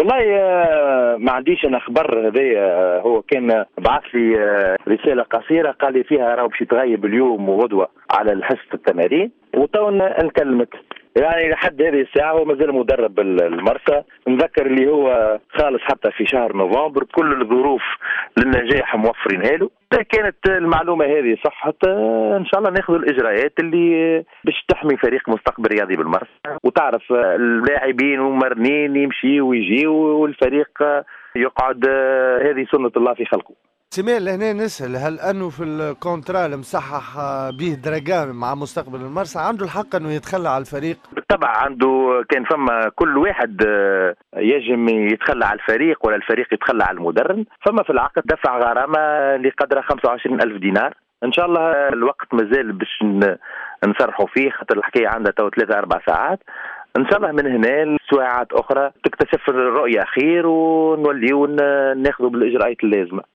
والله ما عنديش انا خبر هذايا. هو كان بعث لي رساله قصيره قال لي فيها راهو باش يتغيب اليوم وغدوه على حصه التمارين وتو نكلمك. يعني لحد هذه الساعه هو مازال مدرب المرسى. نذكر اللي هو خالص حتى في شهر نوفمبر كل الظروف للنجاح موفرينها له. إذا كانت المعلومه هذه صحت ان شاء الله ناخذ الاجراءات اللي باش تحمي فريق مستقبل رياضي بالمرسى. وتعرف اللاعبين ومرنين يمشي ويجي والفريق يقعد. هذه سنه الله في خلقه. سمير لهنا نسأل، هل أنه في الكونترا المصحح به دراجان مع مستقبل المرسى عنده الحق أنه يتخلى على الفريق؟ بالطبع عنده. كان فما كل واحد يجم يتخلى على الفريق ولا الفريق يتخلى على المدرب. فما في العقد دفع غرامة لقدر 25,000 دينار. إن شاء الله الوقت مازال باش نصرحوا فيه خاطر الحكاية عندها تو 3-4 ساعات. ان شاء الله من هنا لساعات اخرى تكتشف الرؤيه خير ونوليو ناخذوا بالاجراءات اللازمه.